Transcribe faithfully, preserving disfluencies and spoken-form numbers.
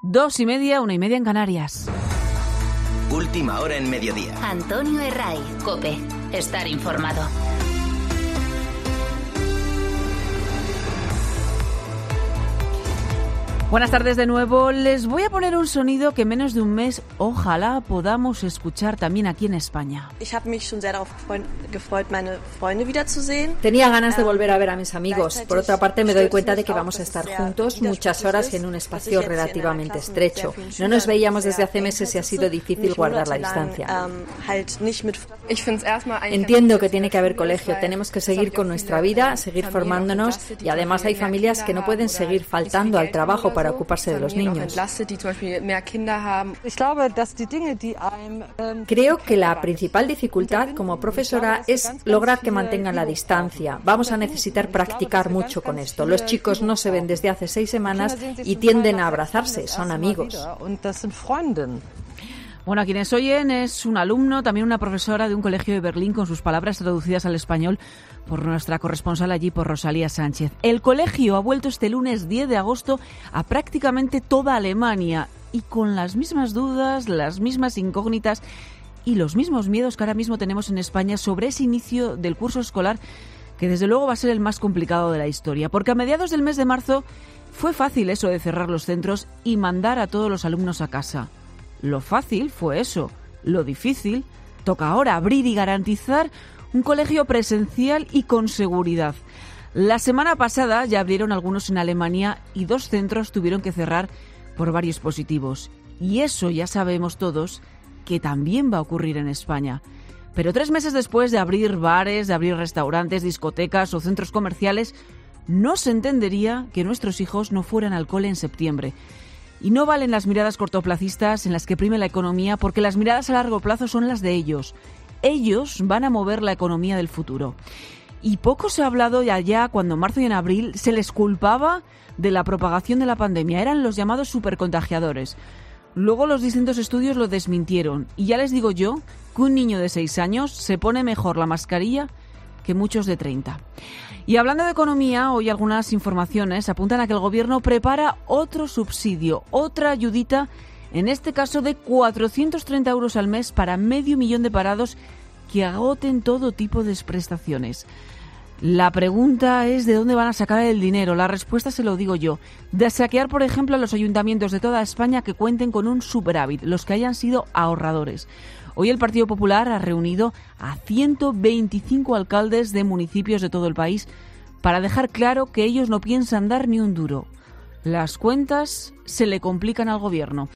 Dos y media, una y media en Canarias. Última hora en mediodía. Antonio Herray, COPE. Estar informado. Buenas tardes de nuevo. Les voy a poner un sonido que en menos de un mes ojalá podamos escuchar también aquí en España. Tenía ganas de volver a ver a mis amigos. Por otra parte, me doy cuenta de que vamos a estar juntos muchas horas en un espacio relativamente estrecho. No nos veíamos desde hace meses y ha sido difícil guardar la distancia. Entiendo que tiene que haber colegio. Tenemos que seguir con nuestra vida, seguir formándonos y además hay familias que no pueden seguir faltando al trabajo para para ocuparse de los niños. Creo que la principal dificultad como profesora es lograr que mantengan la distancia. Vamos a necesitar practicar mucho con esto. Los chicos no se ven desde hace seis semanas y tienden a abrazarse, son amigos. Bueno, a quienes oyen es un alumno, también una profesora de un colegio de Berlín, con sus palabras traducidas al español por nuestra corresponsal allí, por Rosalía Sánchez. El colegio ha vuelto este lunes diez de agosto a prácticamente toda Alemania y con las mismas dudas, las mismas incógnitas y los mismos miedos que ahora mismo tenemos en España sobre ese inicio del curso escolar, que desde luego va a ser el más complicado de la historia, porque a mediados del mes de marzo fue fácil eso de cerrar los centros y mandar a todos los alumnos a casa. Lo fácil fue eso, lo difícil toca ahora abrir y garantizar un colegio presencial y con seguridad. La semana pasada ya abrieron algunos en Alemania y dos centros tuvieron que cerrar por varios positivos. Y eso ya sabemos todos que también va a ocurrir en España. Pero tres meses después de abrir bares, de abrir restaurantes, discotecas o centros comerciales, no se entendería que nuestros hijos no fueran al cole en septiembre. Y no valen las miradas cortoplacistas en las que prime la economía, porque las miradas a largo plazo son las de ellos. Ellos van a mover la economía del futuro. Y poco se ha hablado ya, ya cuando en marzo y en abril se les culpaba de la propagación de la pandemia. Eran los llamados supercontagiadores. Luego los distintos estudios lo desmintieron. Y ya les digo yo que un niño de seis años se pone mejor la mascarilla que muchos de treinta. Y hablando de economía, hoy algunas informaciones apuntan a que el Gobierno prepara otro subsidio, otra ayudita, en este caso de cuatrocientos treinta euros al mes para medio millón de parados que agoten todo tipo de prestaciones. La pregunta es de dónde van a sacar el dinero. La respuesta se lo digo yo. De saquear, por ejemplo, a los ayuntamientos de toda España que cuenten con un superávit, los que hayan sido ahorradores. Hoy el Partido Popular ha reunido a ciento veinticinco alcaldes de municipios de todo el país para dejar claro que ellos no piensan dar ni un duro. Las cuentas se le complican al Gobierno.